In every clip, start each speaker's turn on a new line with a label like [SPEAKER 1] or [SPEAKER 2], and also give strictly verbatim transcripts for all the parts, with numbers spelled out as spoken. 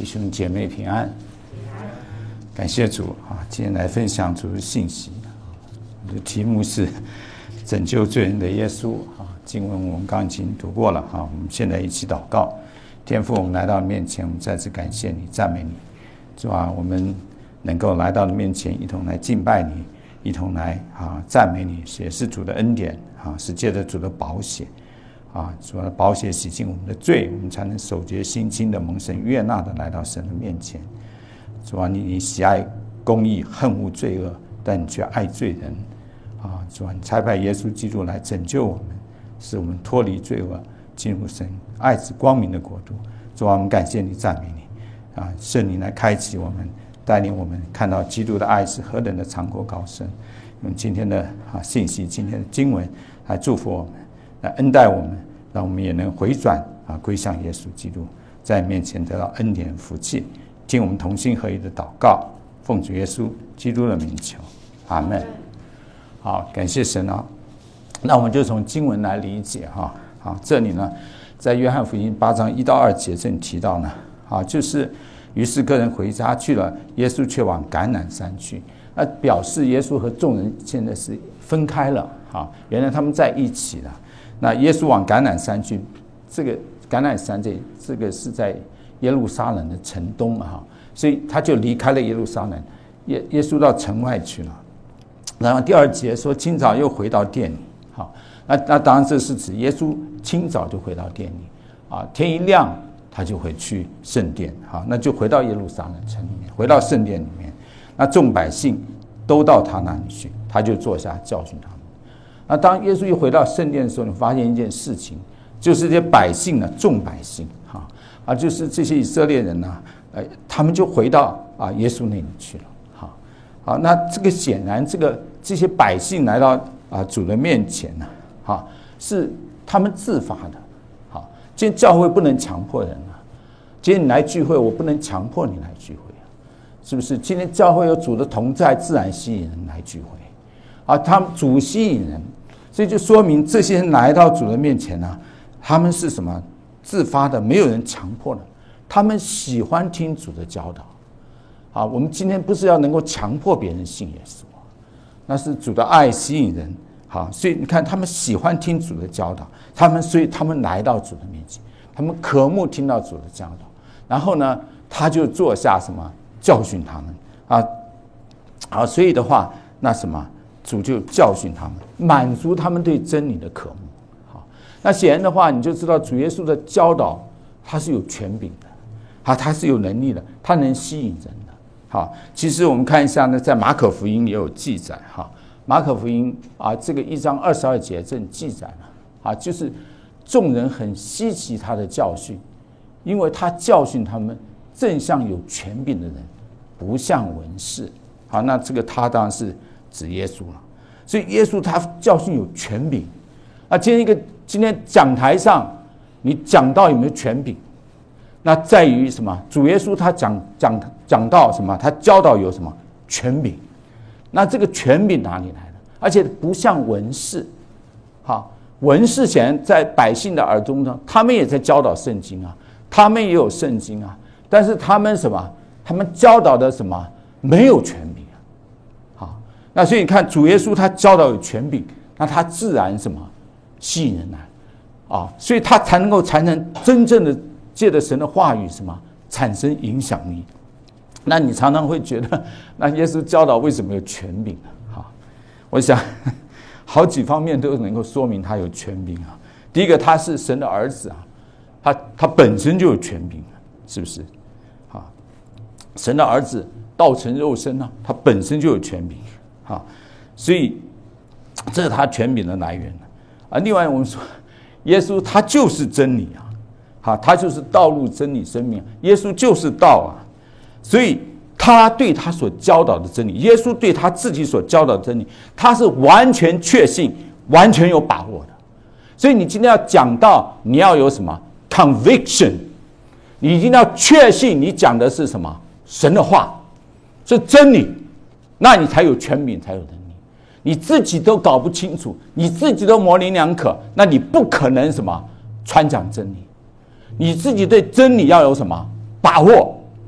[SPEAKER 1] 弟兄姐妹平安，感谢主啊！今天来分享主的信息，我的题目是拯救罪人的耶稣啊。经文我们刚刚已经读过了啊，我们现在一起祷告。天父，我们来到你面前，我们再次感谢你，赞美你，主啊！我们能够来到你面前，一同来敬拜你，一同来啊赞美你，也是主的恩典啊，是借着主的宝血。啊，主啊，宝血洗净我们的罪，我们才能守洁心清的蒙神悦纳的来到神的面前。主啊，你你喜爱公义，恨恶罪恶，但你却爱罪人。啊，主啊，你差派耶稣基督来拯救我们，使我们脱离罪恶，进入神爱子光明的国度。主啊，我们感谢你，赞美你。啊，圣灵来开启我们，带领我们看到基督的爱是何等的长阔高深。用今天的啊信息，今天的经文来祝福我们。来恩待我们，让我们也能回转啊，归向耶稣基督，在面前得到恩典福气。听我们同心合一的祷告，奉主耶稣基督的名求，阿们。好，感谢神啊！那我们就从经文来理解哈。好，这里呢，在约翰福音八章一到二节这里提到呢，啊，就是于是个人回家去了，耶稣却往橄榄山去。那表示耶稣和众人现在是分开了啊，原来他们在一起了。那耶稣往橄榄山去，这个橄榄山这这个是在耶路撒冷的城东啊，所以他就离开了耶路撒冷，耶耶稣到城外去了。然后第二节说，清早又回到店里，好，那那当然这是指耶稣清早就回到店里啊，天一亮他就回去圣殿，好，那就回到耶路撒冷城里面，回到圣殿里面，那众百姓都到他那里去，他就坐下教训他们。那当耶稣一回到圣殿的时候，你发现一件事情，就是这些百姓呢，众百姓哈啊，就是这些以色列人呢，呃，他们就回到啊耶稣那里去了，好，好，那这个显然这个这些百姓来到啊主的面前呢，哈，是他们自发的，好，今天教会不能强迫人啊，今天你来聚会，我不能强迫你来聚会啊，是不是？今天教会有主的同在，自然吸引人来聚会。啊，他们主吸引人，所以就说明这些人来到主的面前呢、啊，他们是什么？自发的，没有人强迫的，他们喜欢听主的教导。啊，我们今天不是要能够强迫别人信耶稣，那是主的爱吸引人。好，所以你看，他们喜欢听主的教导，他们所以他们来到主的面前，他们渴慕听到主的教导，然后呢，他就坐下什么教训他们啊，啊，所以的话，那什么？主就教训他们，满足他们对真理的渴慕。好，那显然的话，你就知道主耶稣的教导，他是有权柄的，啊，他是有能力的，他能吸引人的。好，其实我们看一下呢，在马可福音也有记载。哈，马可福音啊，这个一章二十二节正记载了，啊，就是众人很稀奇他的教训，因为他教训他们，正像有权柄的人，不像文士。好，那这个他当然是指耶稣了，所以耶稣他教训有权柄。啊，今天一个今天讲台上，你讲到有没有权柄？那在于什么？主耶稣他讲讲讲到什么？他教导有什么权柄？那这个权柄哪里来的？而且不像文士。好，文士显然在百姓的耳中呢，他们也在教导圣经啊，他们也有圣经啊，但是他们什么？他们教导的什么？没有权柄。那所以你看，主耶稣他教导有权柄，那他自然什么吸引人来啊，所以他才能够才能真正的借着神的话语什么产生影响力。那你常常会觉得，那耶稣教导为什么有权柄呢？哈，我想好几方面都能够说明他有权柄啊。第一个，他是神的儿子啊，他他本身就有权柄，是不是？啊，神的儿子道成肉身啊，他本身就有权柄。好，所以这是他权柄的来源啊。另外，我们说，耶稣他就是真理啊，好，他就是道路、真理、生命。耶稣就是道啊，所以他对他所教导的真理，耶稣对他自己所教导的真理，他是完全确信、完全有把握的。所以你今天要讲到，你要有什么 conviction， 你一定要确信你讲的是什么神的话，是真理。那你才有权柄，才有能力。你自己都搞不清楚，你自己都模棱两可，那你不可能什么传讲真理。你自己对真理要有什么把握，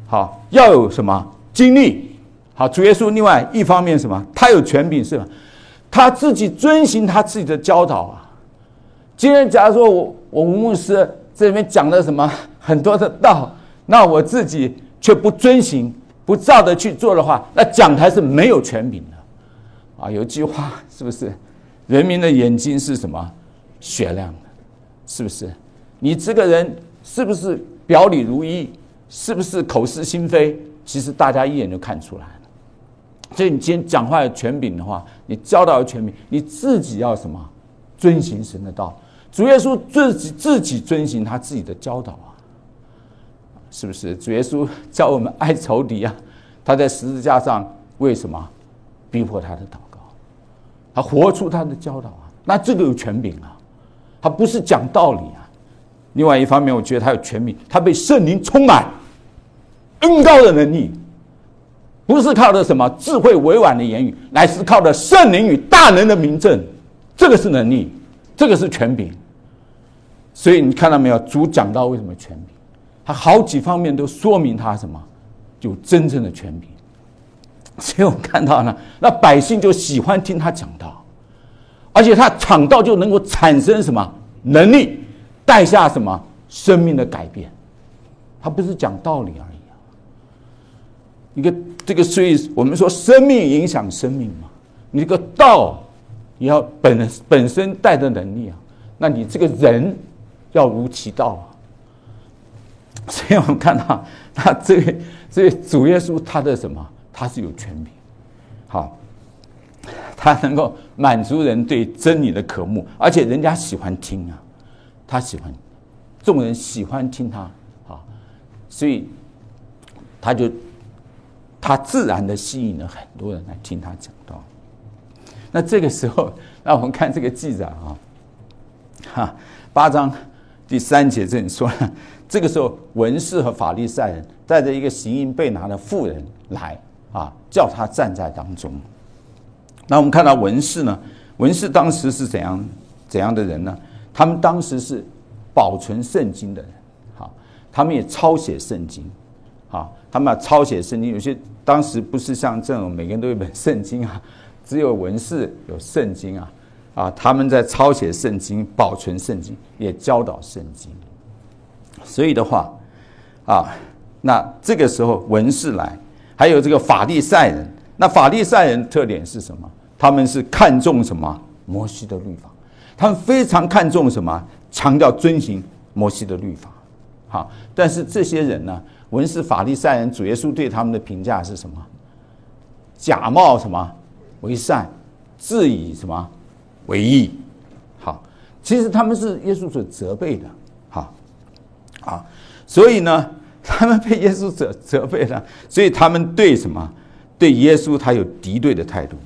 [SPEAKER 1] 好，要有什么经历？好，主耶稣另外一方面什么？他有权柄是吧？他自己遵行他自己的教导啊。今天假如说我我吴牧师这里面讲了什么很多的道，那我自己却不遵行，不照着去做的话，那讲台是没有权柄的啊。有句话是不是？人民的眼睛是什么？雪亮的，是不是？你这个人是不是表里如一？是不是口是心非？其实大家一眼就看出来了。所以你今天讲话有权柄的话，你教导有权柄，你自己要什么？遵行神的道。主耶稣自己自己遵行他自己的教导啊，是不是？主耶稣叫我们爱仇敌啊，他在十字架上为什么逼迫他的祷告？他活出他的教导啊，那这个有权柄啊，他不是讲道理啊。另外一方面，我觉得他有权柄，他被圣灵充满，恩膏的能力，不是靠的什么智慧委婉的言语，乃是靠的圣灵与大能的明证，这个是能力，这个是权柄。所以你看到没有？主讲到为什么权柄，他好几方面都说明他什么有真正的权柄。所以我们看到呢，那百姓就喜欢听他讲道，而且他讲道就能够产生什么能力，带下什么生命的改变。他不是讲道理而已啊。一个这个，所以我们说生命影响生命嘛，你这个道也要本本身带的能力啊，那你这个人要如其道啊。所以我们看到他这个，所以主耶稣他的什么？他是有权柄，好，他能够满足人对真理的渴慕，而且人家喜欢听啊，他喜欢，众人喜欢听他啊，所以他就他自然的吸引了很多人来听他讲道。那这个时候，那我们看这个记载啊，哈，八章第三节这里说了，这个时候文士和法利赛人带着一个行淫被拿的妇人来。啊，叫他站在当中。那我们看到文士呢，文士当时是怎样怎样的人呢？他们当时是保存圣经的人，好，他们也抄写圣经，好，他们要抄写圣经。有些当时不是像这种每个人都有一本圣经啊，只有文士有圣经啊，啊，他们在抄写圣经、保存圣经，也教导圣经。所以的话，啊，那这个时候文士来。还有这个法利赛人，那法利赛人特点是什么？他们是看重什么？摩西的律法，他们非常看重什么？强调遵行摩西的律法。好，但是这些人呢，文士法利赛人，主耶稣对他们的评价是什么？假冒什么为善，自以什么为义。好，其实他们是耶稣所责备的。好，好，所以呢。他们被耶稣责责备了，所以他们对什么？对耶稣他有敌对的态度，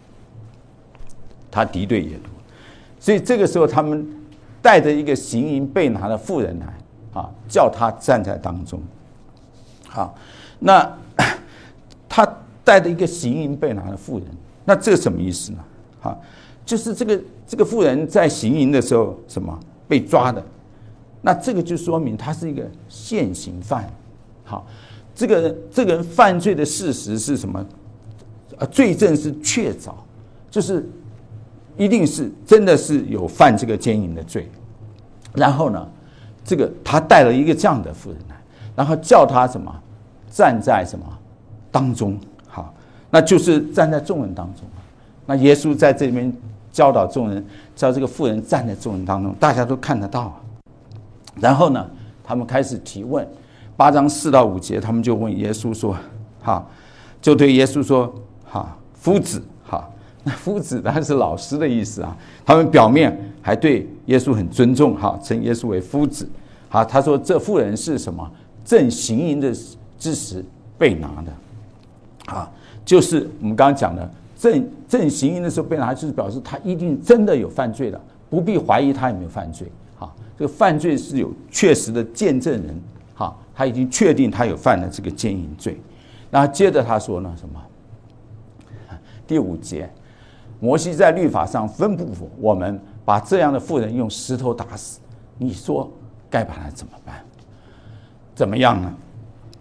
[SPEAKER 1] 他敌对耶稣，所以这个时候他们带着一个行淫被拿的妇人来，啊，叫他站在当中。好，那他带着一个行淫被拿的妇人，那这个什么意思呢？啊，就是这个这个妇人在行淫的时候什么被抓的。那这个就说明他是一个现行犯，好，这个人这个人犯罪的事实是什么？呃，罪证是确凿，就是一定是真的是有犯这个奸淫的罪。然后呢，这个他带了一个这样的妇人来，然后叫他什么站在什么当中，好，那就是站在众人当中。那耶稣在这里面教导众人，叫这个妇人站在众人当中，大家都看得到啊。然后呢，他们开始提问，八章四到五节，他们就问耶稣说：“哈，就对耶稣说，哈，夫子，哈，那夫子当然是老师的意思啊。他们表面还对耶稣很尊重，哈，称耶稣为夫子。好，他说这妇人是什么？正行淫的之时被拿的，啊，就是我们刚刚讲的正正行淫的时候被拿，就是表示他一定真的有犯罪了，不必怀疑他有没有犯罪。”这个犯罪是有确实的见证人，哈，他已经确定他有犯了这个奸淫罪。然后接着他说呢，什么？第五节，摩西在律法上吩咐我们把这样的妇人用石头打死，你说该把他怎么办？怎么样呢？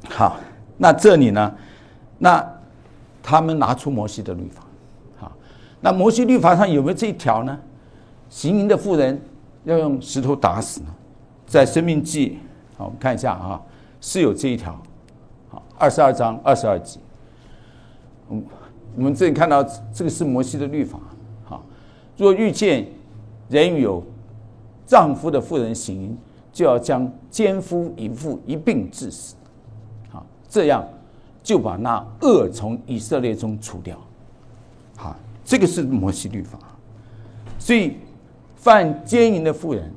[SPEAKER 1] 好，那这里呢，那他们拿出摩西的律法，好，那摩西律法上有没有这一条呢？行淫的妇人要用石头打死呢？在申命记，好，我们看一下啊，是有这一条，好，二十二章二十二节。嗯，我们这里看到这个是摩西的律法，好，若遇见人与有丈夫的妇人行淫，就要将奸夫淫妇一并致死，好，这样就把那恶从以色列中除掉。好，这个是摩西律法，所以犯奸淫的妇人，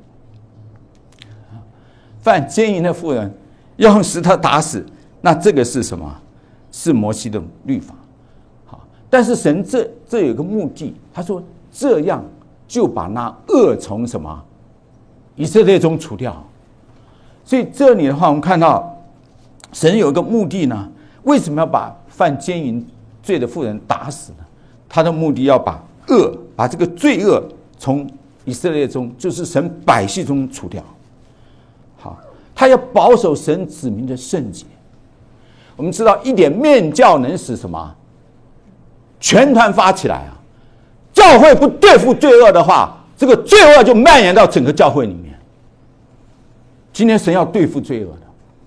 [SPEAKER 1] 犯奸淫的妇人要用石头打死，那这个是什么？是摩西的律法。好，但是神这这有一个目的，他说这样就把那恶从什么以色列中除掉。所以这里的话，我们看到神有一个目的呢，为什么要把犯奸淫罪的妇人打死呢？他的目的要把恶，把这个罪恶从以色列中，就是神百姓中除掉。好，他要保守神子民的圣洁。我们知道一点面教能使什么？全团发起来啊！教会不对付罪恶的话，这个罪恶就蔓延到整个教会里面。今天神要对付罪恶的，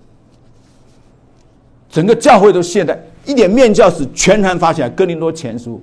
[SPEAKER 1] 整个教会都现在一点面教使全团发起来。哥林多前书。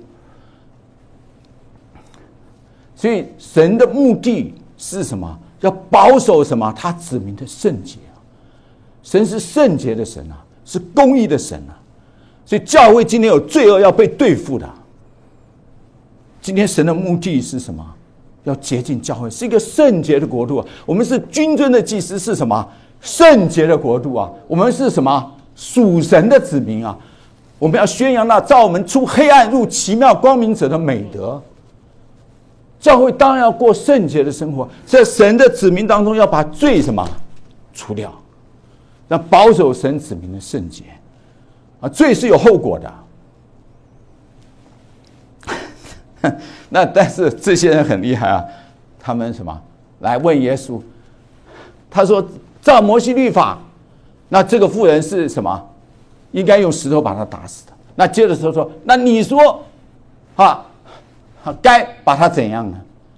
[SPEAKER 1] 所以神的目的是什么？要保守什么？他子民的圣洁啊！神是圣洁的神啊，是公义的神啊！所以教会今天有罪恶要被对付的。今天神的目的是什么？要洁净教会，是一个圣洁的国度啊！我们是君尊的祭司，是什么？圣洁的国度啊！我们是什么？属神的子民啊！我们要宣扬那召我们出黑暗入奇妙光明者的美德。教会当然要过圣洁的生活，在神的子民当中要把罪什么除掉，让保守神子民的圣洁啊！罪是有后果的。那但是这些人很厉害啊，他们什么来问耶稣？他说照摩西律法，那这个妇人是什么？应该用石头把他打死的。那接着说说，那你说啊？该把他怎样呢？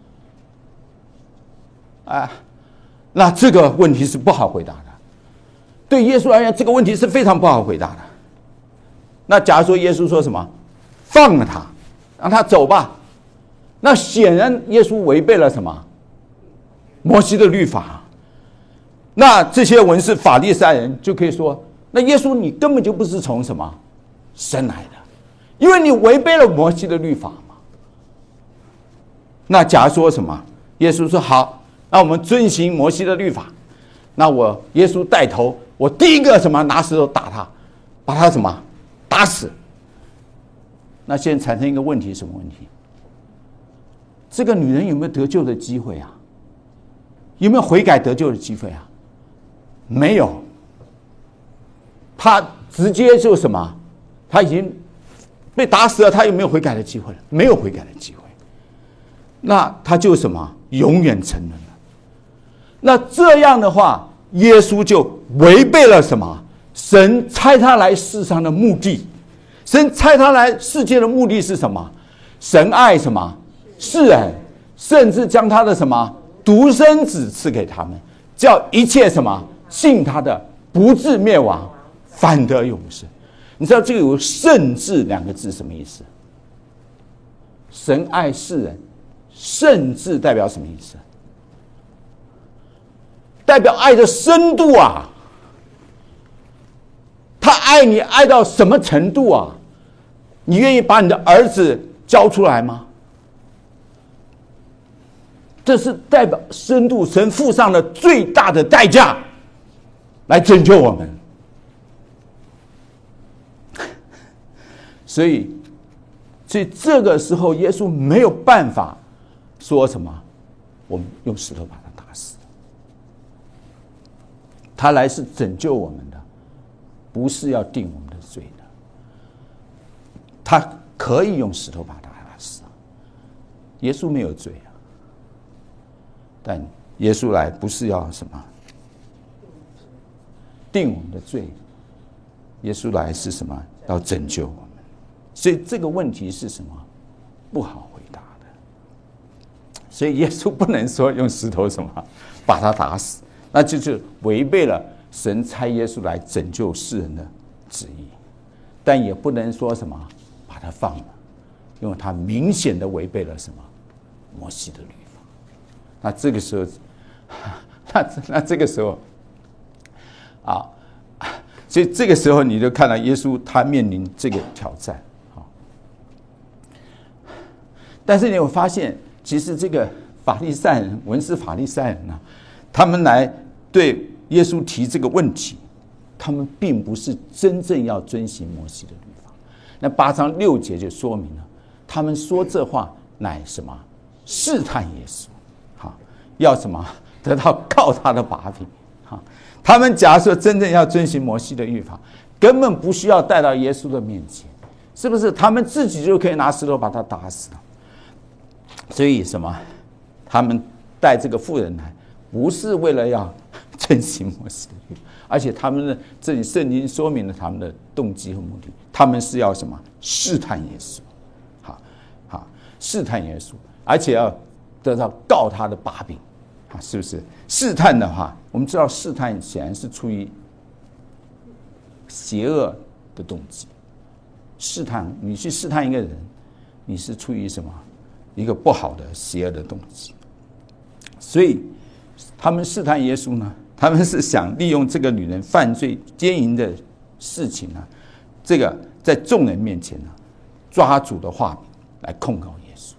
[SPEAKER 1] 啊，那这个问题是不好回答的。对耶稣而言，这个问题是非常不好回答的。那假如说耶稣说什么，放了他，让他走吧，那显然耶稣违背了什么？摩西的律法。那这些文士法利赛人就可以说，那耶稣你根本就不是从什么生来的，因为你违背了摩西的律法。那假如说什么？耶稣说好，那我们遵行摩西的律法。那我耶稣带头，我第一个什么拿石头打他，把他什么打死。那现在产生一个问题，什么问题？这个女人有没有得救的机会啊？有没有悔改得救的机会啊？没有。她直接就什么？她已经被打死了，她有没有悔改的机会？没有悔改的机会。那他就什么永远沉沦了。那这样的话，耶稣就违背了什么？神差他来世上的目的。神差他来世界的目的是什么？神爱什么世人，甚至将他的什么独生子赐给他们，叫一切什么信他的不至灭亡，反得永生。你知道这个有甚至两个字什么意思？神爱世人，甚至代表什么意思？代表爱的深度啊！他爱你爱到什么程度啊？你愿意把你的儿子交出来吗？这是代表深度，神付上了最大的代价来拯救我们。所以，所以这个时候，耶稣没有办法说什么，我们用石头把他打死。他来是拯救我们的，不是要定我们的罪的。他可以用石头把他打死，耶稣没有罪啊。但耶稣来不是要什么定我们的罪， 耶稣来是什么？要拯救我们。所以这个问题是什么？不好回答的。所以耶稣不能说用石头什么把他打死，那就是违背了神差耶稣来拯救世人的旨意。但也不能说什么把他放了，因为他明显的违背了什么摩西的律法。那这个时候，那那这个时候啊，所以这个时候你就看到耶稣他面临这个挑战啊。但是你有发现，其实这个法利赛人、文士法利赛人呢、啊，他们来对耶稣提这个问题，他们并不是真正要遵行摩西的律法。那八章六节就说明了，他们说这话乃什么？试探耶稣，好，要什么？得到告他的把柄。好，他们假设真正要遵行摩西的律法，根本不需要带到耶稣的面前，是不是？他们自己就可以拿石头把他打死了。所以什么？他们带这个妇人来，不是为了要遵行摩西的律法，而且他们的这里圣经说明了他们的动机和目的，他们是要什么？试探耶稣，好，好，试探耶稣，而且要得到告他的把柄，啊，是不是？试探的话，我们知道试探显然是出于邪恶的动机。试探，你去试探一个人，你是出于什么？一个不好的邪恶的动机。所以他们试探耶稣呢，他们是想利用这个女人犯罪奸淫的事情呢，这个在众人面前呢，抓主的话柄来控告耶稣，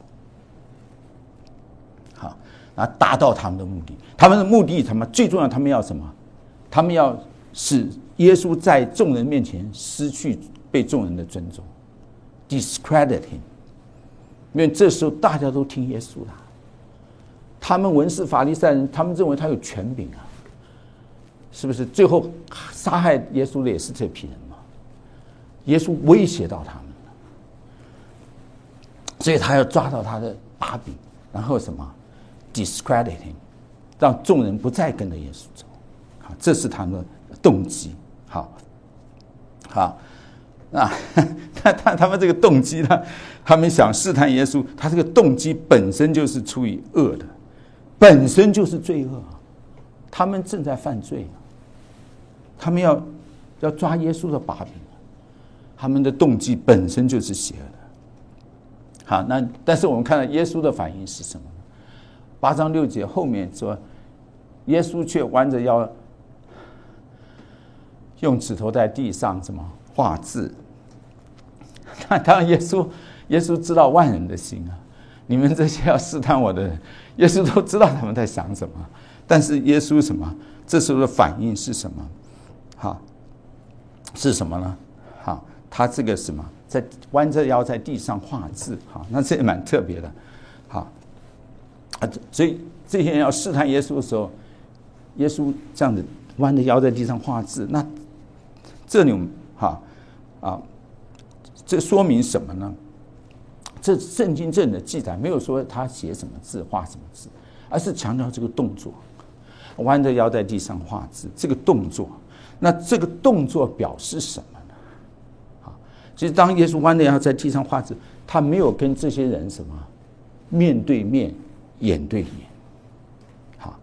[SPEAKER 1] 好，然后达到他们的目的。他们的目的，他们最重要，他们要什么？他们要使耶稣在众人面前失去被众人的尊重 ，discredit him。因为这时候大家都听耶稣的。他们文士法利赛人，他们认为他有权柄啊，是不是？最后杀害耶稣的也是这批人嘛？耶稣威胁到他们了，所以他要抓到他的把柄，然后什么 discredit him， 让众人不再跟着耶稣走。好，这是他们的动机。好，好，那他他他们这个动机呢？他们想试探耶稣，他这个动机本身就是出于恶的。本身就是罪恶，他们正在犯罪，他们要要抓耶稣的把柄，他们的动机本身就是邪恶的。好，那但是我们看到耶稣的反应是什么呢？八章六节后面说，耶稣却弯着腰，用指头在地上什么画字。那当然，耶稣耶稣知道万人的心啊。你们这些要试探我的人，耶稣都知道他们在想什么，但是耶稣什么？这时候的反应是什么？好，是什么呢？好，他这个什么，在弯着腰在地上画字，好，那这也蛮特别的，好，啊，所以这些人要试探耶稣的时候，耶稣这样子弯着腰在地上画字，那这里哈啊，这说明什么呢？这圣经正的记载没有说他写什么字画什么字，而是强调这个动作，弯着腰在地上画字这个动作。那这个动作表示什么呢？啊，其实当耶稣弯着腰在地上画字，他没有跟这些人什么面对面、眼对眼。好，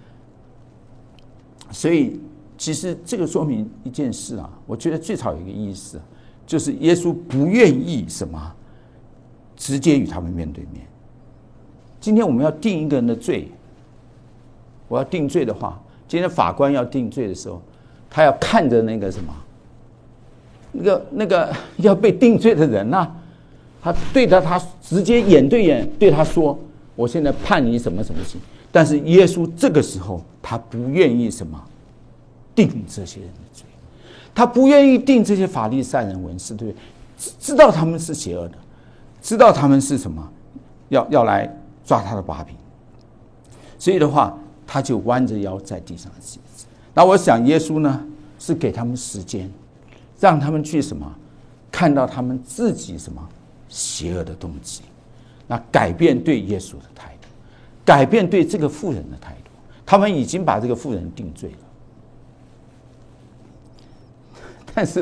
[SPEAKER 1] 所以其实这个说明一件事啊，我觉得最少有一个意思，就是耶稣不愿意什么。直接与他们面对面。今天我们要定一个人的罪，我要定罪的话，今天法官要定罪的时候，他要看着那个什么，那个那个要被定罪的人啊，他对他他直接眼对眼对他说：“我现在判你什么什么刑。”但是耶稣这个时候他不愿意什么定这些人的罪，他不愿意定这些法利赛人文士，对不对？知道他们是邪恶的。知道他们是什么，要要来抓他的把柄，所以的话，他就弯着腰在地上写字。那我想，耶稣呢是给他们时间，让他们去什么，看到他们自己什么邪恶的动机，那改变对耶稣的态度，改变对这个妇人的态度。他们已经把这个妇人定罪了，但是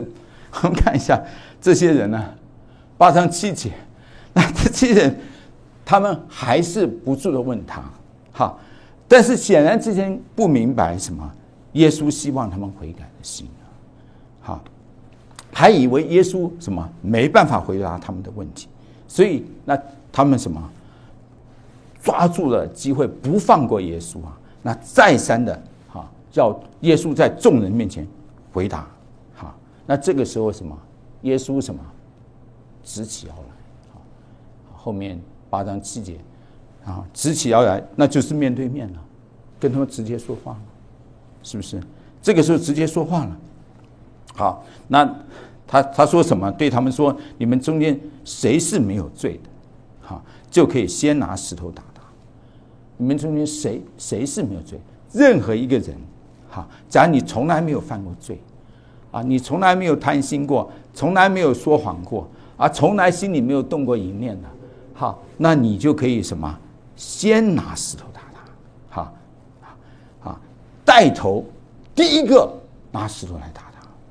[SPEAKER 1] 我们看一下这些人呢、啊，八章七节，那这些人他们还是不住的问他，好，但是显然之前不明白什么，耶稣希望他们悔改的心啊，好，还以为耶稣什么没办法回答他们的问题，所以那他们什么抓住了机会不放过耶稣啊，那再三的哈叫耶稣在众人面前回答，好，那这个时候什么，耶稣什么直起腰来，好，后面八章七节啊，直起腰来，那就是面对面了，跟他们直接说话了，是不是？这个时候直接说话了。好，那他他说什么？对他们说：“你们中间谁是没有罪的，好，就可以先拿石头打他。你们中间谁谁是没有罪？任何一个人，好，假如你从来没有犯过罪，啊，你从来没有贪心过，从来没有说谎过，啊，从来心里没有动过淫念的，好，那你就可以什么？先拿石头打他，好，好，带头第一个拿石头来打他。”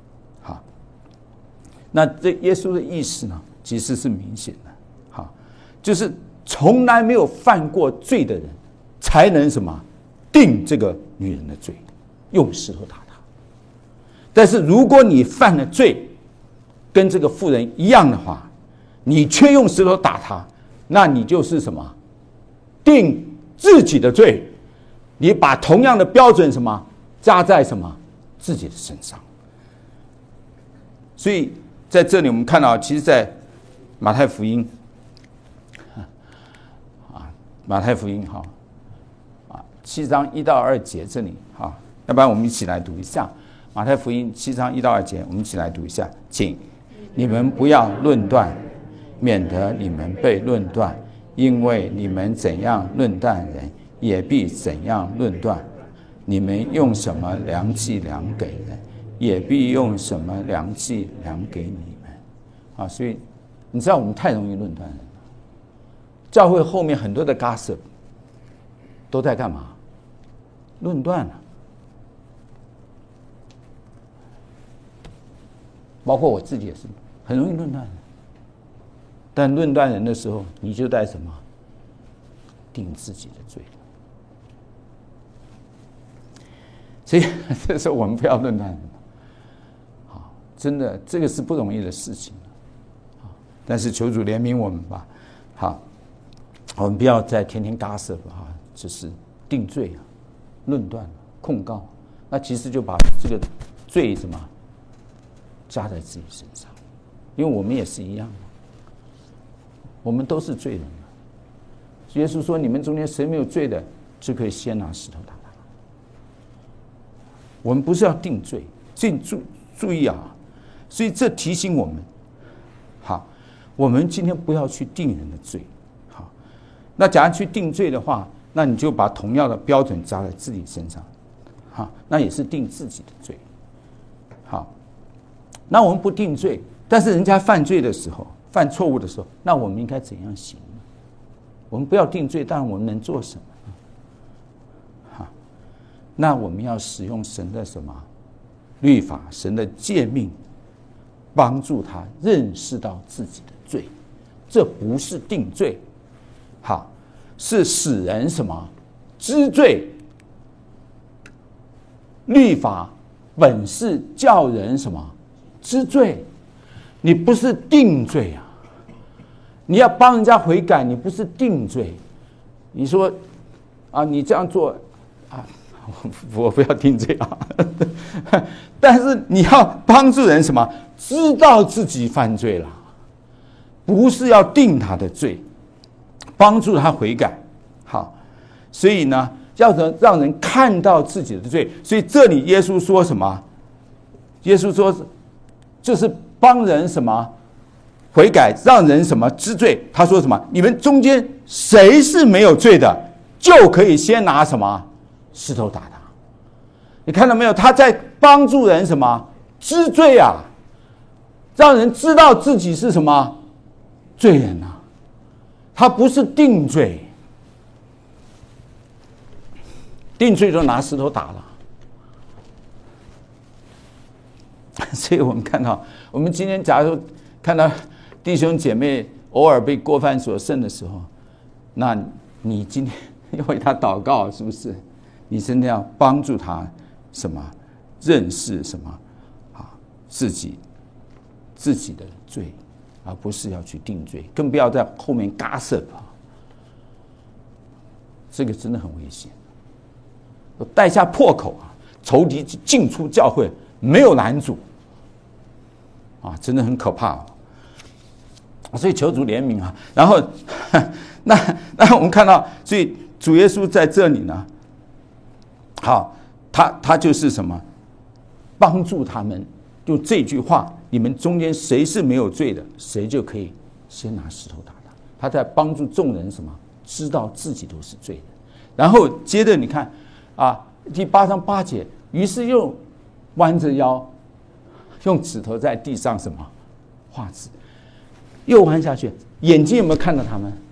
[SPEAKER 1] 那这耶稣的意思呢，其实是明显的，好，就是从来没有犯过罪的人，才能什么定这个女人的罪，用石头打她。但是如果你犯了罪，跟这个妇人一样的话，你却用石头打她，那你就是什么定自己的罪，你把同样的标准什么加在什么自己的身上。所以在这里我们看到，其实在马太福音啊，马太福音哈啊七章一到二节这里哈，要不然我们一起来读一下马太福音七章一到二节，我们一起来读一下，请你们不要论断，免得你们被论断，因为你们怎样论断人，也必怎样论断。你们用什么量器量给人，也必用什么量器量给你们啊！所以你知道我们太容易论断人了。教会后面很多的 gossip 都在干嘛？论断了。包括我自己也是很容易论断人，但论断人的时候，你就在什么定自己的罪。所以这时候我们不要论断人。真的，这个是不容易的事情，但是求主怜悯我们吧。好，我们不要再天天 gossip 啊，就是定罪啊、论断、控告，那其实就把这个罪什么加在自己身上，因为我们也是一样的，我们都是罪人。耶稣说：“你们中间谁没有罪的，就可以先拿石头打他。”我们不是要定罪，请注注意啊。所以这提醒我们，好，我们今天不要去定人的罪，好，那假如去定罪的话，那你就把同样的标准加在自己身上，好，那也是定自己的罪，好，那我们不定罪，但是人家犯罪的时候，犯错误的时候，那我们应该怎样行呢？我们不要定罪，但我们能做什么呢？好，那我们要使用神的什么律法，神的诫命，帮助他认识到自己的罪，这不是定罪，好，是使人什么知罪。律法本是叫人什么知罪，你不是定罪啊！你要帮人家悔改，你不是定罪。你说啊，你这样做啊，我我不要定罪啊，但是你要帮助人什么？知道自己犯罪了，不是要定他的罪，帮助他悔改。好，所以呢，要让人看到自己的罪。所以这里耶稣说什么？耶稣说，就是帮人什么悔改，让人什么知罪。他说什么？你们中间谁是没有罪的，就可以先拿什么石头打他。你看到没有？他在帮助人什么知罪啊？让人知道自己是什么罪人啊，他不是定罪，定罪就拿石头打了。 所以我们看到，我们今天假如看到弟兄姐妹偶尔被过犯所胜的时候，那你今天要为他祷告，是不是？你真的要帮助他什么？认识什么？啊，自己自己的罪，而不是要去定罪，更不要在后面gossip啊，这个真的很危险。带下破口啊，仇敌进出教会没有拦阻啊，真的很可怕啊。所以求主怜悯啊。然后那那我们看到，所以主耶稣在这里呢，好，他他就是什么，帮助他们用这句话：你们中间谁是没有罪的，谁就可以先拿石头打他。他在帮助众人什么，知道自己都是罪人。然后接着你看啊，第八章八节，于是又弯着腰，用指头在地上什么画字，又弯下去，眼睛有没有看到他们？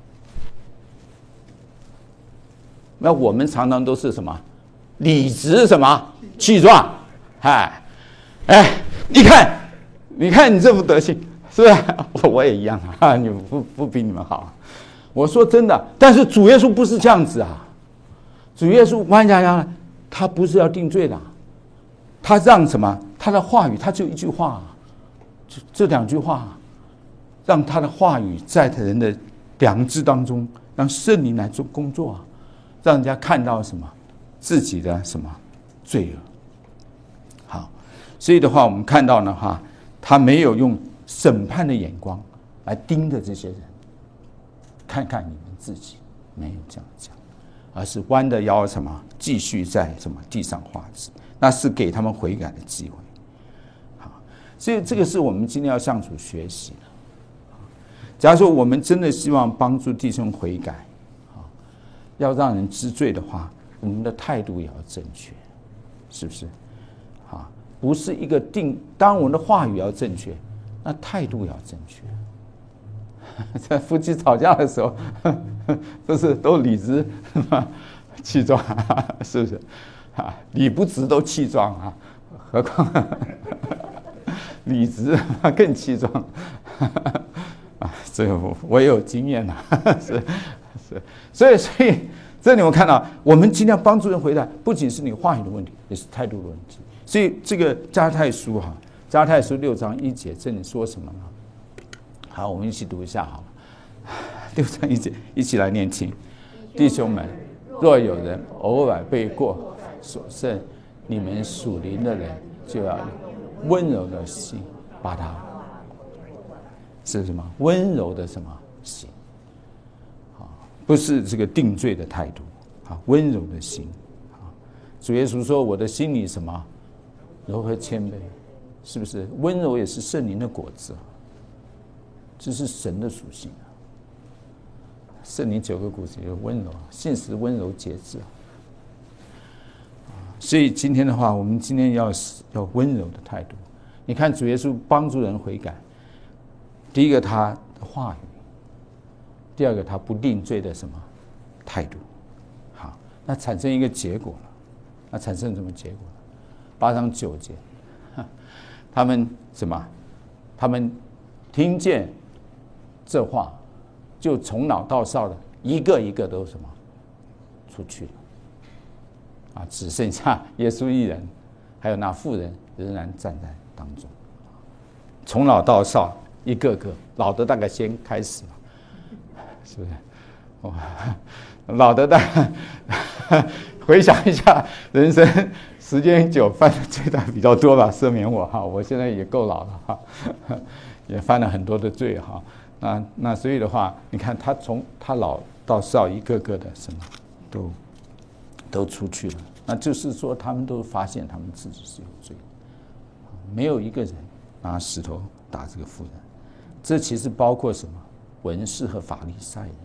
[SPEAKER 1] 那我们常常都是什么理直什么气壮，哎哎，你看，你看你这副德行，是不是？我我也一样啊，你不不比你们好。我说真的，但是主耶稣不是这样子啊，主耶稣弯下腰，他不是要定罪的，他让什么？他的话语，他只有一句话，这这两句话，让他的话语在人的良知当中，让圣灵来做工作啊，让人家看到什么自己的什么罪恶。好，所以的话，我们看到呢，哈，他没有用审判的眼光来盯着这些人，看看你们自己，没有这样讲，而是弯着腰什么，继续在什么地上画字，那是给他们悔改的机会。好，所以这个是我们今天要向主学习的。假如说我们真的希望帮助弟兄悔改，要让人知罪的话，我们的态度也要正确，是不是？啊，不是一个定，当然我们的话语要正确，那态度要正确。在夫妻吵架的时候，不是都理直气壮，是不是？啊，理不直都气壮啊，何况理直更气壮啊！这个我我也有经验呐，是是，所以所以这里我看到，我们尽量帮助人回答，不仅是你话语的问题，也是态度的问题。所以这个加太书哈，加太书六章一节，这里说什么呢？好，我们一起读一下好了。六章一节，一起来念经。弟兄们，若有人偶尔被过所胜，你们属灵的人就要温柔的心把他，是什么？温柔的什么心？不是这个定罪的态度，温柔的心。主耶稣说：“我的心里什么柔和谦卑，是不是？温柔也是圣灵的果子，这是神的属性啊。圣灵九个果子有温柔，信实、温柔、节制啊。所以今天的话，我们今天要要温柔的态度。你看主耶稣帮助人悔改，第一个他的话语。第二个，他不定罪的什么态度？好，那产生一个结果了。那产生什么结果呢？八章九节，他们什么？他们听见这话，就从老到少的一个一个都什么出去了。啊，只剩下耶稣一人，还有那妇人仍然站在当中。从老到少，一个个老的大概先开始嘛。是不是？哇，老的大，回想一下人生，时间久犯的罪大比较多吧，赦免我哈，我现在也够老了哈，也犯了很多的罪哈。那那所以的话，你看他从他老到少，一个个的什么都都出去了，那就是说他们都发现他们自己是有罪的，没有一个人拿石头打这个妇人。这其实包括什么？文士和法利赛人，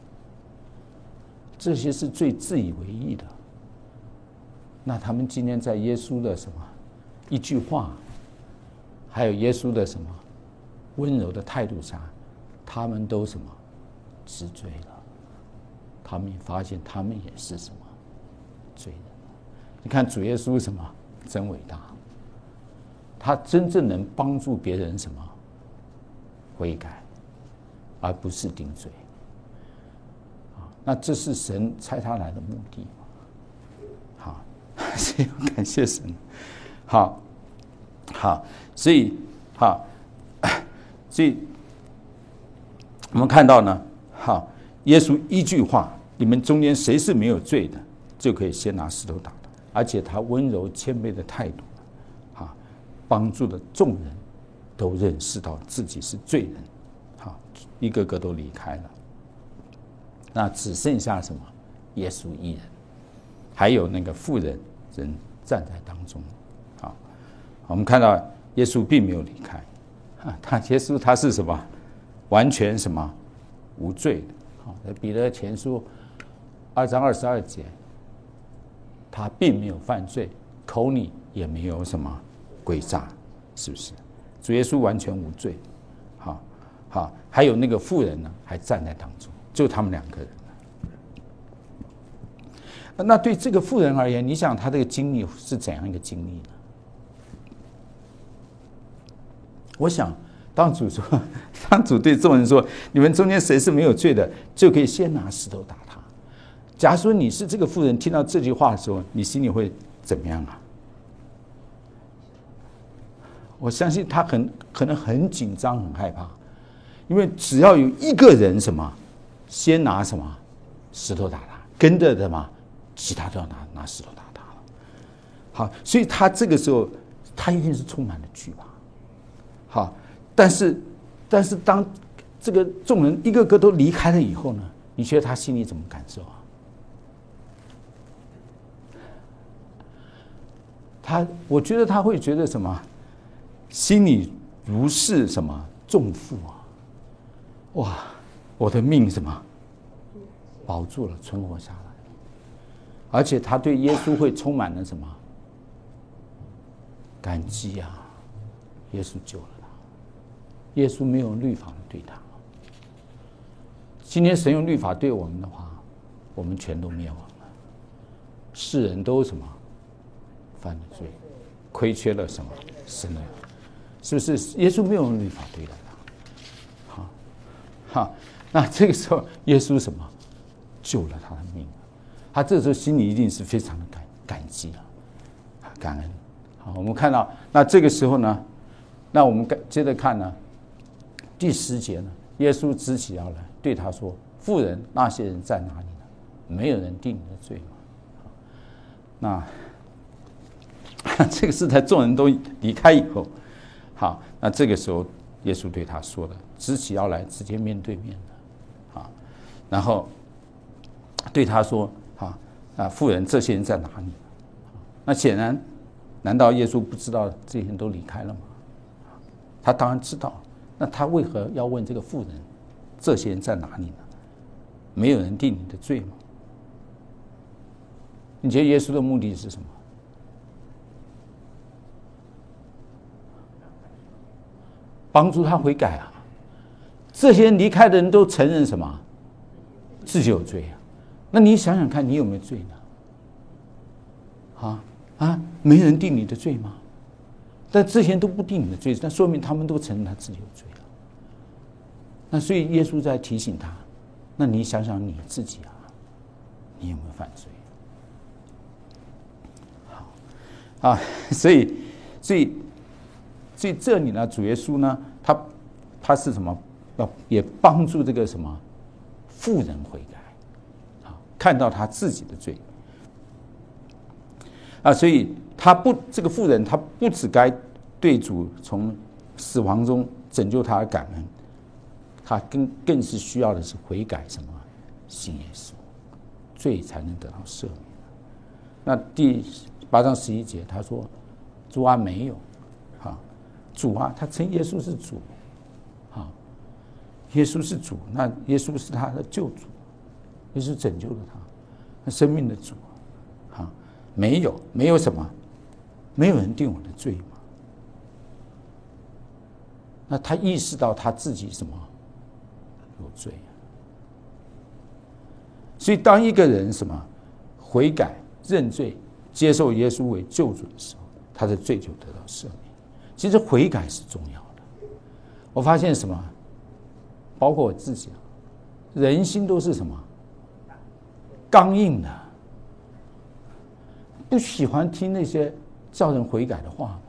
[SPEAKER 1] 这些是最自以为意的。那他们今天在耶稣的什么一句话，还有耶稣的什么温柔的态度下，他们都什么知罪了。他们也发现他们也是什么罪人。你看主耶稣什么真伟大， 他真正能帮助别人什么悔改，而不是定罪。那这是神差他来的目的。好，所以感谢神。好，好，所以好，所以我们看到呢，好，耶稣一句话，你们中间谁是没有罪的，就可以先拿石头打他。而且他温柔谦卑的态度，啊，帮助了众人都认识到自己是罪人，好，一个个都离开了。那只剩下什么？耶稣一人，还有那个妇人人站在当中。好，我们看到耶稣并没有离开，啊，他耶稣他是什么？完全什么无罪的。好，在彼得前书二章二十二节，他并没有犯罪，口里也没有什么诡诈，是不是？主耶稣完全无罪。好，好，还有那个妇人呢，还站在当中。就他们两个人。那对这个妇人而言，你想他这个经历是怎样一个经历呢？我想，当主说，当主对众人说：“你们中间谁是没有罪的，就可以先拿石头打他。”假如说你是这个妇人，听到这句话的时候，你心里会怎么样啊？我相信他很可能很紧张、很害怕，因为只要有一个人什么。先拿什么石头打他，跟着的嘛，其他都要拿拿石头打他了。好，所以他这个时候他一定是充满了惧怕。好，但是但是当这个众人一个个都离开了以后呢，你觉得他心里怎么感受啊？他，我觉得他会觉得什么？心里如释什么重负啊！哇！我的命什么保住了，存活下来，而且他对耶稣会充满了什么感激啊！耶稣救了他，耶稣没有律法对他。今天神用律法对我们的话，我们全都灭亡了。世人都什么犯了罪，亏缺了什么神的，是不是？耶稣没有用律法对待他，好，好。那这个时候，耶稣什么救了他的命？他这时候心里一定是非常的感感激了，感恩。好，我们看到，那这个时候呢，那我们接着看呢，第十节呢，耶稣直起腰来对他说：“妇人，那些人在哪里呢？没有人定你的罪吗？”那这个是在众人都离开以后，好，那这个时候耶稣对他说了，直起腰来，直接面对面的。然后对他说：“啊啊，妇人，这些人在哪里？”那显然，难道耶稣不知道这些人都离开了吗？他当然知道。那他为何要问这个妇人：“这些人在哪里呢？没有人定你的罪吗？”你觉得耶稣的目的是什么？帮助他悔改啊！这些人离开的人都承认什么？自己有罪啊，那你想想看，你有没有罪呢？啊啊，没人定你的罪吗？但这些人都不定你的罪，那说明他们都承认他自己有罪了。那所以耶稣在提醒他，那你想想你自己啊，你有没有犯罪？好啊，所以所以所以这里呢，主耶稣呢，他他是什么？要也帮助这个什么？妇人悔改，啊，看到他自己的罪，啊，所以他不这个妇人，他不只该对主从死亡中拯救他而感恩，他更更是需要的是悔改，什么信耶稣，罪才能得到赦免。那第八章十一节，他说：“主啊，没有，啊，主啊，他称耶稣是主。”耶稣是主，那耶稣是他的救主，耶稣拯救了他，那生命的主，啊，没有，没有什么，没有人定我的罪嘛。那他意识到他自己什么有罪，所以当一个人什么悔改、认罪、接受耶稣为救主的时候，他的罪就得到赦免。 其实悔改是重要的。我发现什么？包括我自己，人心都是什么？刚硬的，不喜欢听那些叫人悔改的话嘛。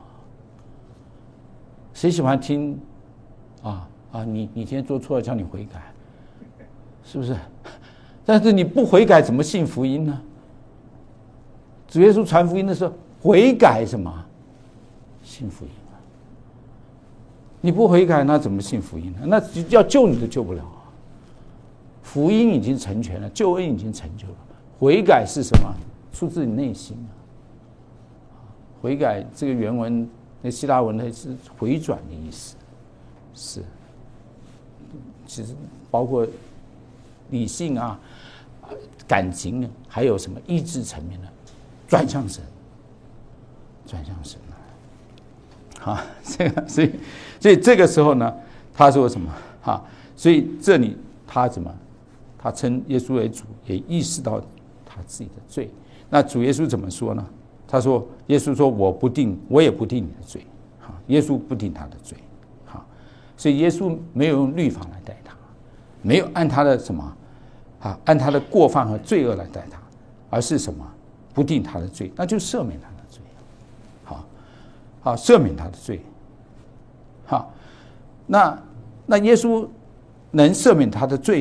[SPEAKER 1] 谁喜欢听啊啊？你你今天做错了，叫你悔改，是不是？但是你不悔改，怎么信福音呢？主耶稣传福音的时候，悔改什么？信福音啊！你不悔改，那怎么信福音呢？那要救你都救不了啊！福音已经成全了，救恩已经成就了。悔改是什么？出自你内心啊！悔改这个原文，那希腊文呢是回转的意思，是。其实包括理性啊、感情啊，还有什么意志层面的。转向神，转向神啊！啊，这个，所以，所以这个时候呢，他说什么？哈，所以这里他怎么？他称耶稣为主，也意识到他自己的罪。那主耶稣怎么说呢？他说：“耶稣说，我不定，我也不定你的罪。”哈，耶稣不定他的罪。哈，所以耶稣没有用律法来待他，没有按他的什么？啊，按他的过犯和罪恶来待他，而是什么？不定他的罪，那就赦免他的罪，好，好赦免他的罪，好，那那耶稣能赦免他的罪，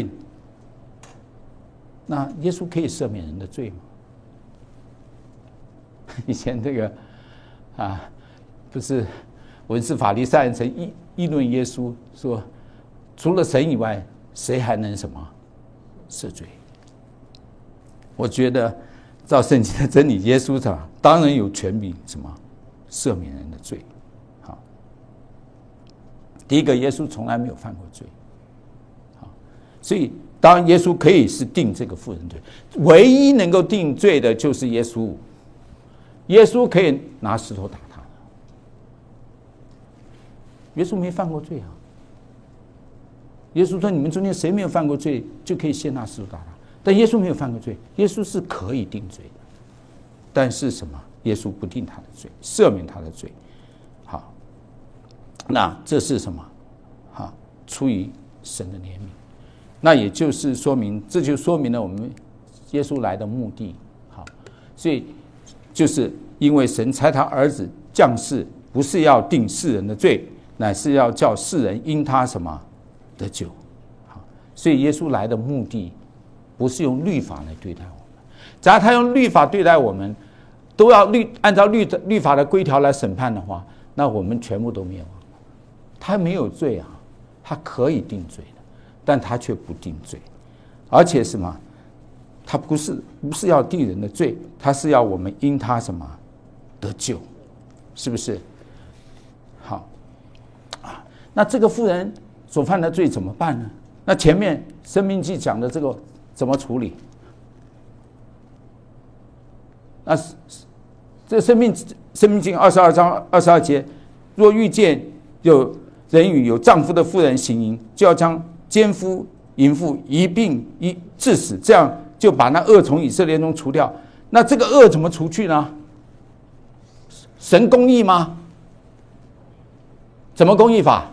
[SPEAKER 1] 那耶稣可以赦免人的罪吗？以前这个啊，不是文士法利赛人曾议议论耶稣说，除了神以外，谁还能什么赦罪？我觉得。照圣经的真理，耶稣他当然有权柄什么赦免人的罪。好，第一个，耶稣从来没有犯过罪。好，所以当然耶稣可以是定这个妇人罪，唯一能够定罪的就是耶稣。耶稣可以拿石头打他，耶稣没犯过罪啊。耶稣说：“你们中间谁没有犯过罪，就可以先拿石头打他。”但耶稣没有犯过罪，耶稣是可以定罪的，但是什么？耶稣不定他的罪，赦免他的罪。好，那这是什么？好，出于神的怜悯。那也就是说明，这就说明了我们耶稣来的目的。好，所以就是因为神差他儿子降世，不是要定世人的罪，乃是要叫世人因他什么得救。好，所以耶稣来的目的。不是用律法来对待我们，只要他用律法对待我们，都要律按照律律法的规条来审判的话，那我们全部都灭亡了。他没有罪啊，他可以定罪的，但他却不定罪，而且什么？他不是不是要定人的罪，他是要我们因他什么得救，是不是？好啊，那这个妇人所犯的罪怎么办呢？那前面《申命记》讲的这个。怎么处理？那这生命生命经二十二章二十二节，若遇见有人与有丈夫的妇人行淫，就要将奸夫淫妇一并一致死，这样就把那恶从以色列中除掉。那这个恶怎么除去呢？神公义吗？怎么公义法？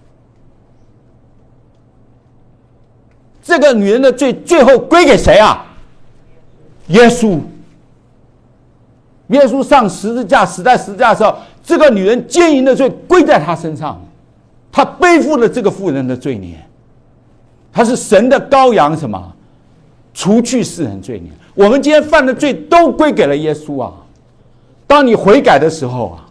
[SPEAKER 1] 这个女人的罪最后归给谁啊？耶稣。耶稣上十字架死在十字架的时候，这个女人奸淫的罪归在他身上，他背负了这个妇人的罪孽，他是神的羔羊，什么除去世人罪孽。我们今天犯的罪都归给了耶稣啊！当你悔改的时候啊，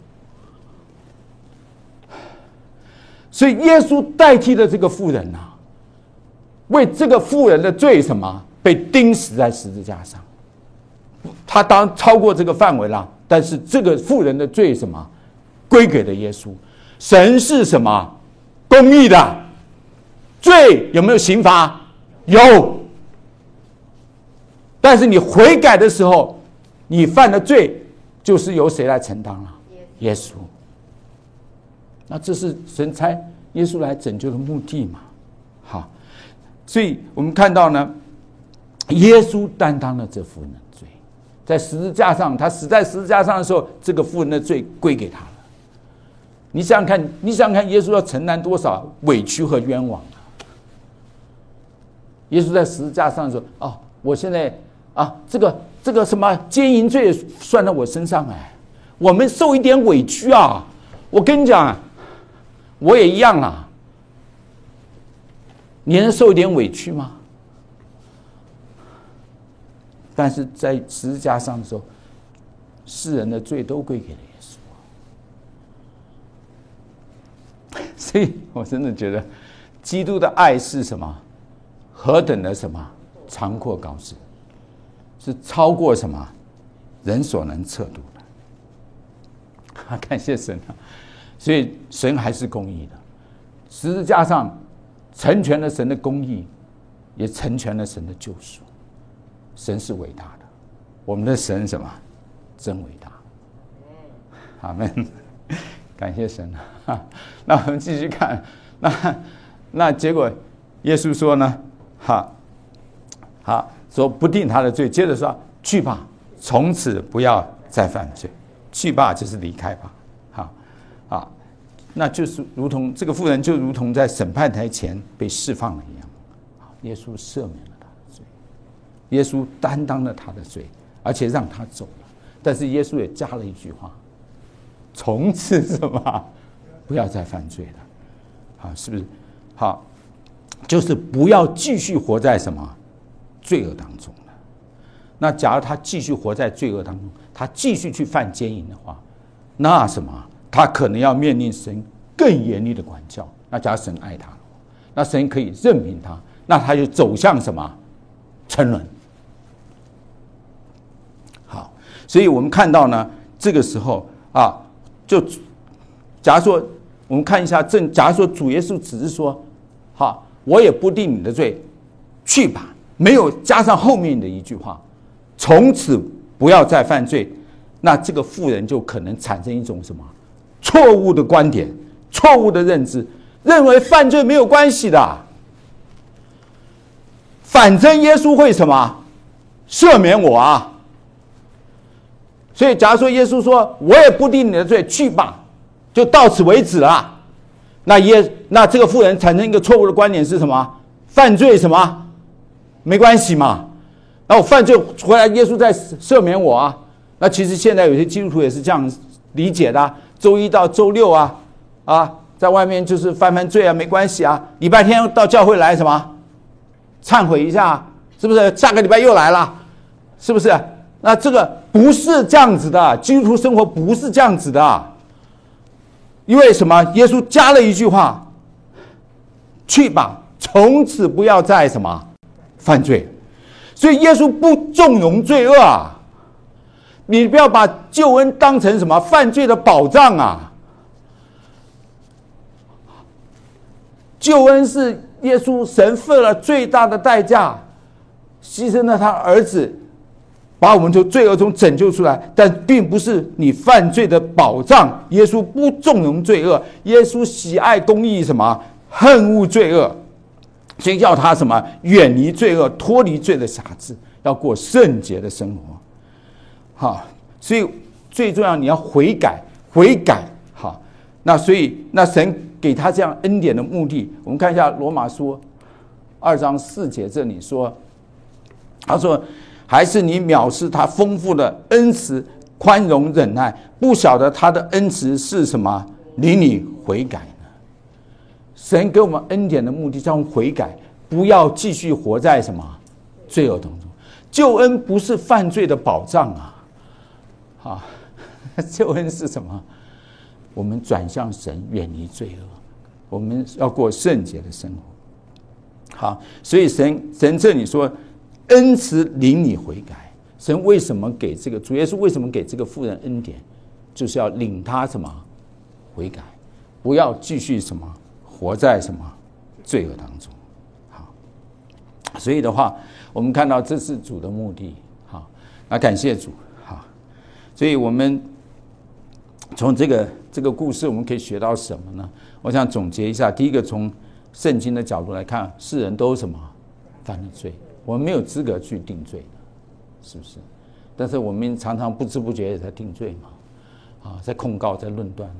[SPEAKER 1] 所以耶稣代替了这个妇人啊。为这个妇人的罪什么被钉死在十字架上，他当然超过这个范围了，但是这个妇人的罪什么归给了耶稣。神是什么公义的，罪有没有刑罚？有，但是你悔改的时候，你犯的罪就是由谁来承担了？耶稣。那这是神差耶稣来拯救的目的嘛？好。所以我们看到呢，耶稣担当了这妇人的罪，在十字架上，他死在十字架上的时候，这个妇人的罪归给他了。 你想想看，你想想看，耶稣要承担多少委屈和冤枉啊！耶稣在十字架上说：“哦，我现在啊，这个这个什么奸淫罪算到我身上哎，我们受一点委屈啊！我跟你讲，我也一样啊。你能受一点委屈吗？但是在十字架上的时候，世人的罪都归给了耶稣。”所以我真的觉得基督的爱是什么？何等的什么长阔高深，是超过什么人所能测度的。感谢神啊！所以神还是公义的，十字架上成全了神的公义，也成全了神的救赎。神是伟大的，我们的神什么真伟大。阿们。感谢神啊！那我们继续看，那那结果耶稣说呢，好，好说不定他的罪，接着说去吧，从此不要再犯罪，去吧就是离开吧，好，啊，那就是如同这个妇人就如同在审判台前被释放了一样，耶稣赦免了他的罪，耶稣担当了他的罪，而且让他走了，但是耶稣也加了一句话。从此什么不要再犯罪了，好，是不是？好，就是不要继续活在什么罪恶当中了。那假如他继续活在罪恶当中，他继续去犯奸淫的话，那什么？他可能要面临神更严厉的管教。那假如神爱他，那神可以任凭他，那他就走向什么沉沦。好，所以我们看到呢，这个时候啊。就假如说我们看一下正，假如说主耶稣只是说，好，我也不定你的罪，去吧，没有加上后面的一句话，从此不要再犯罪，那这个妇人就可能产生一种什么错误的观点、错误的认知，认为犯罪没有关系的，反正耶稣会什么赦免我啊。所以假如说耶稣说我也不定你的罪，去吧，就到此为止了，那耶那这个妇人产生一个错误的观点是什么？犯罪什么没关系嘛，然后犯罪回来耶稣再赦免我啊。那其实现在有些基督徒也是这样理解的、啊、周一到周六啊啊在外面就是犯犯罪啊没关系啊，礼拜天到教会来什么忏悔一下，是不是？下个礼拜又来了，是不是？那这个不是这样子的，基督徒生活不是这样子的。因为什么？耶稣加了一句话，去吧，从此不要再什么犯罪。所以耶稣不纵容罪恶啊，你不要把救恩当成什么犯罪的保障啊。救恩是耶稣神付了最大的代价，牺牲了他儿子，把我们从罪恶中拯救出来，但并不是你犯罪的保障。耶稣不纵容罪恶，耶稣喜爱公义，什么恨恶罪恶，所以要他什么远离罪恶，脱离罪的辖制，要过圣洁的生活。好，所以最重要你要悔改，悔改。好，那所以那神给他这样恩典的目的，我们看一下罗马书二章四节，这里说，他说。还是你藐视他丰富的恩慈、宽容、忍耐，不晓得他的恩慈是什么，令你悔改呢？神给我们恩典的目的叫我们悔改，不要继续活在什么罪恶当中。救恩不是犯罪的保障啊！啊，救恩是什么？我们转向神，远离罪恶，我们要过圣洁的生活。好，所以神神这里说。恩慈领你悔改，神为什么给这个主耶稣为什么给这个妇人恩典，就是要领他什么悔改，不要继续什么活在什么罪恶当中。好，所以的话，我们看到这是主的目的。好，那感谢主。好，所以我们从这个这个故事，我们可以学到什么呢？我想总结一下，第一个，从圣经的角度来看，世人都什么犯了罪。我们没有资格去定罪的，是不是？但是我们常常不知不觉也在定罪嘛，啊，在控告，在论断，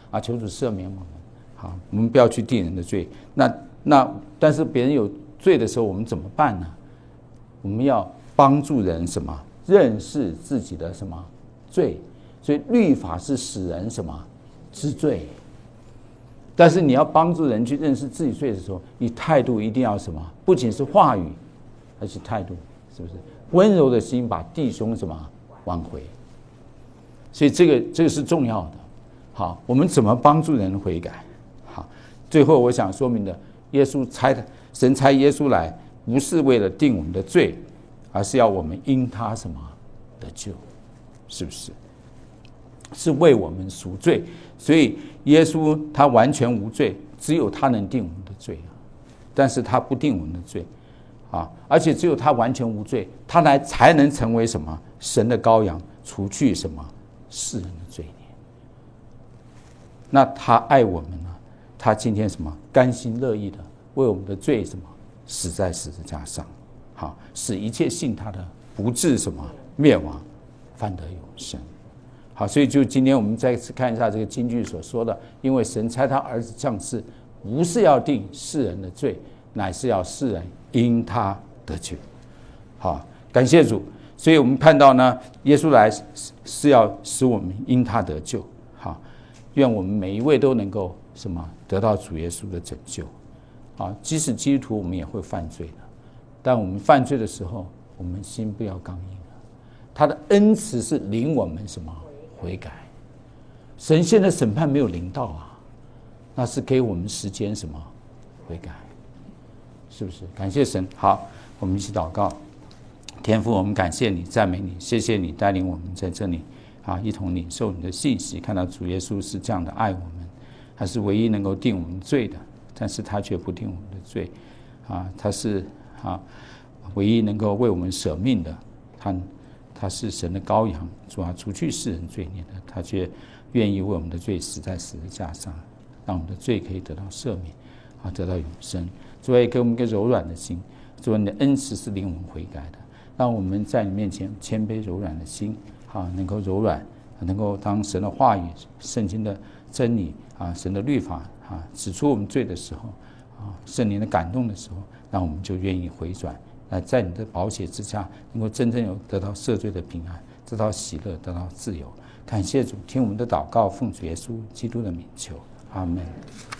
[SPEAKER 1] 啊，求主赦免我们。好，我们不要去定人的罪。那那但是别人有罪的时候，我们怎么办呢？我们要帮助人什么？认识自己的什么罪？所以律法是使人什么知罪？但是你要帮助人去认识自己罪的时候，你态度一定要什么？不仅是话语，而且态度，是不是？温柔的心把弟兄什么挽回？所以这个这个是重要的。好，我们怎么帮助人悔改？好，最后我想说明的，耶稣差神差耶稣来，不是为了定我们的罪，而是要我们因他什么得救，是不是？是为我们赎罪。所以耶稣他完全无罪，只有他能定我们的罪，但是他不定我们的罪啊！而且只有他完全无罪，他来才能成为什么？神的羔羊，除去什么世人的罪孽。那他爱我们呢？他今天什么？甘心乐意的为我们的罪什么？死在十字架上，好，使一切信他的不至什么灭亡，反得永生。好，所以就今天我们再次看一下这个经句所说的，因为神差他儿子降世，不是要定世人的罪，乃是要世人因他得救。好，感谢主。所以我们看到呢，耶稣来是要使我们因他得救。好，愿我们每一位都能够什么得到主耶稣的拯救。啊，即使基督徒我们也会犯罪的，但我们犯罪的时候，我们心不要刚硬了。他的恩慈是领我们什么悔改？神现在审判没有临到啊，那是给我们时间什么悔改，是不是？感谢神。好，我们一起祷告。天父，我们感谢你，赞美你，谢谢你带领我们在这里啊，一同领受你的信息，看到主耶稣是这样的爱我们，他是唯一能够定我们罪的。但是他却不定我们的罪，啊，他是啊唯一能够为我们舍命的，他他是神的羔羊，主啊，除去世人罪孽的，他却愿意为我们的罪死在十字架上，让我们的罪可以得到赦免，啊，得到永生。主啊，也给我们一个柔软的心，主啊，你的恩慈是领我们悔改的，让我们在你面前谦卑柔软的心，啊，能够柔软，能够当神的话语、圣经的真理啊，神的律法。啊，指出我们罪的时候，啊，圣灵的感动的时候，让我们就愿意回转，来在你的宝血之下，能够真正有得到赦罪的平安，得到喜乐，得到自由。感谢主，听我们的祷告，奉主耶稣基督的名求，阿们。